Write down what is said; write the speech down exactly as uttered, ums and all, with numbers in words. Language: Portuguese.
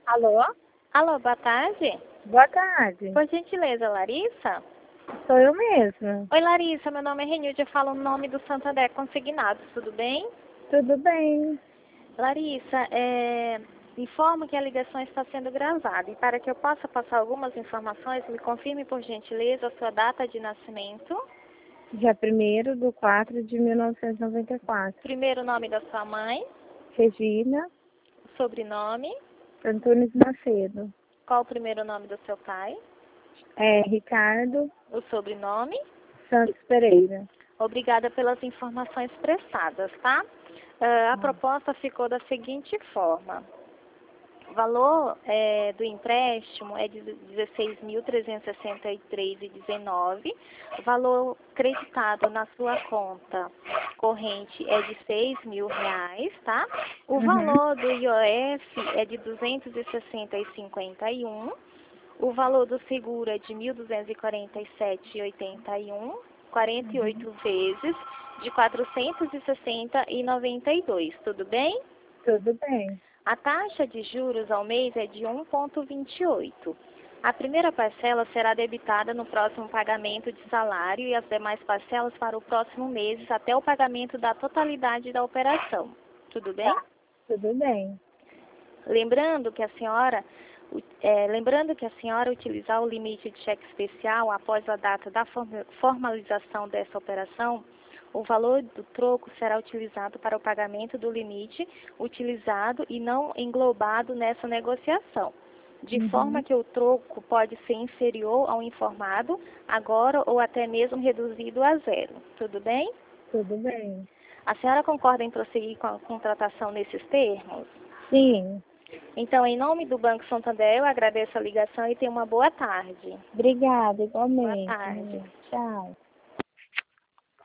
Alô? Alô, boa tarde. Boa tarde. Por gentileza, Larissa? Sou eu mesma. Oi, Larissa, meu nome é Renilde, eu falo no nome do Santander Consignados, tudo bem? Tudo bem? Larissa, é... informo que a ligação está sendo gravada e para que eu possa passar algumas informações, me confirme por gentileza a sua data de nascimento, Dia primeiro de quatro de mil novecentos e noventa e quatro. primeiro nome da sua mãe, Regina sobrenome, Antunes Macedo. qual o primeiro nome do seu pai, É Ricardo o sobrenome. Santos Pereira. Obrigada pelas informações prestadas, tá? Uh, a proposta ficou da seguinte forma. O valor é, do empréstimo é de dezesseis mil trezentos e sessenta e três reais e dezenove centavos. O valor creditado na sua conta corrente é de seis mil reais, tá? O Uhum. valor do I O F é de duzentos e sessenta e cinquenta e um. O valor do seguro é de mil duzentos e quarenta e sete reais e oitenta e um centavos. quarenta e oito vezes de quatrocentos e sessenta reais e noventa e dois centavos. Tudo bem? Tudo bem. A taxa de juros ao mês é de um vírgula vinte e oito. A primeira parcela será debitada no próximo pagamento de salário e as demais parcelas para o próximo mês até o pagamento da totalidade da operação. Tudo bem? Tá. Tudo bem. Lembrando que a senhora, é, lembrando que a senhora utilizar o limite de cheque especial após a data da formalização dessa operação, o valor do troco será utilizado para o pagamento do limite utilizado e não englobado nessa negociação, de Uhum. forma que o troco pode ser inferior ao informado agora ou até mesmo reduzido a zero. Tudo bem? Tudo bem. A senhora concorda em prosseguir com a contratação nesses termos? Sim. Então, em nome do Banco Santander, eu agradeço a ligação e tenha uma boa tarde. Obrigada, igualmente. Boa tarde. Tchau.